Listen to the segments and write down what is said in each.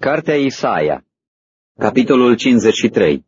Cartea Isaia, capitolul 53.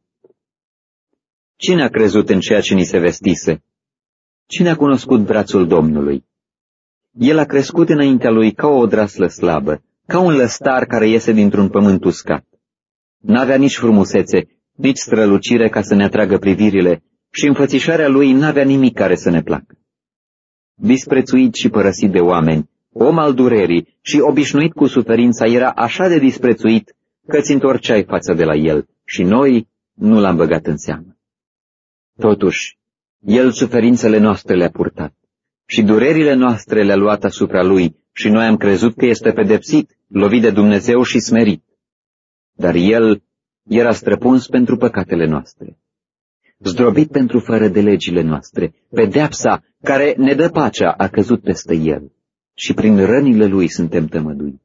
Cine a crezut în ceea ce ni se vestise? Cine a cunoscut brațul Domnului? El a crescut înaintea lui ca o odraslă slabă, ca un lăstar care iese dintr-un pământ uscat. N-avea nici frumusețe, nici strălucire ca să ne atragă privirile și înfățișarea lui n-avea nimic care să ne placă. Disprețuit și părăsit de oameni, om al durerii și obișnuit cu suferința, era așa de disprețuit că ți întorceai față de la el și noi nu l-am băgat în seamă. Totuși, el suferințele noastre le-a purtat și durerile noastre le-a luat asupra lui și noi am crezut că este pedepsit, lovit de Dumnezeu și smerit. Dar el era străpuns pentru păcatele noastre, zdrobit pentru fără de legile noastre. Pedeapsa care ne dă pacea a căzut peste el și prin rănile lui suntem tămăduiți.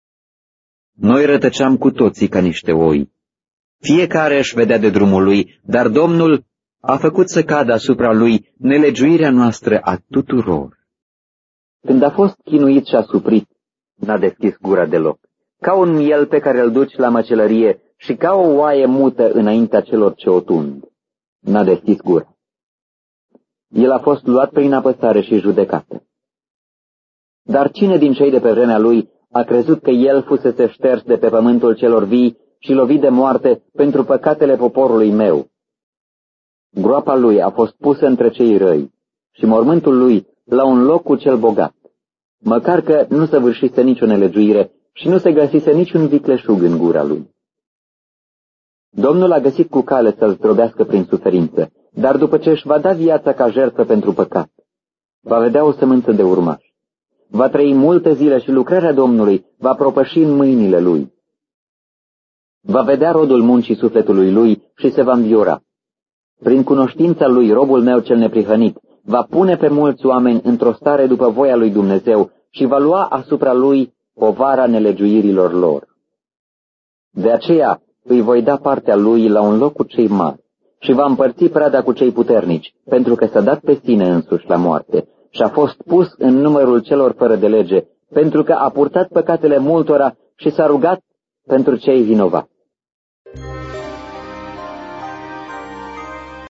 Noi rătăceam cu toții ca niște oi. Fiecare își vedea de drumul lui, dar Domnul a făcut să cadă asupra lui nelegiuirea noastră a tuturor. Când a fost chinuit și asuprit, n-a deschis gura deloc, ca un miel pe care îl duci la măcelărie și ca o oaie mută înaintea celor ce o tund. N-a deschis gura. El a fost luat prin apăsare și judecată. Dar cine din cei de pe vremea lui a crezut că el fusese șters de pe pământul celor vii și lovit de moarte pentru păcatele poporului meu? Groapa lui a fost pusă între cei răi și mormântul lui la un loc cu cel bogat, măcar că nu săvârșise nicio nelegiuire și nu se găsise niciun vicleșug în gura lui. Domnul a găsit cu cale să-l zdrobească prin suferință, dar după ce își va da viața ca jertfă pentru păcat, va vedea o sămânță de urmași. Va trăi multe zile și lucrarea Domnului va propăși în mâinile lui. Va vedea rodul muncii sufletului lui și se va înviora. Prin cunoștința lui, robul meu cel neprihănit va pune pe mulți oameni într-o stare după voia lui Dumnezeu și va lua asupra lui povara nelegiuirilor lor. De aceea îi voi da partea lui la un loc cu cei mari și va împărți prada cu cei puternici, pentru că s-a dat pe sine însuși la moarte și a fost pus în numărul celor fără de lege, pentru că a purtat păcatele multora și s-a rugat pentru cei vinovați.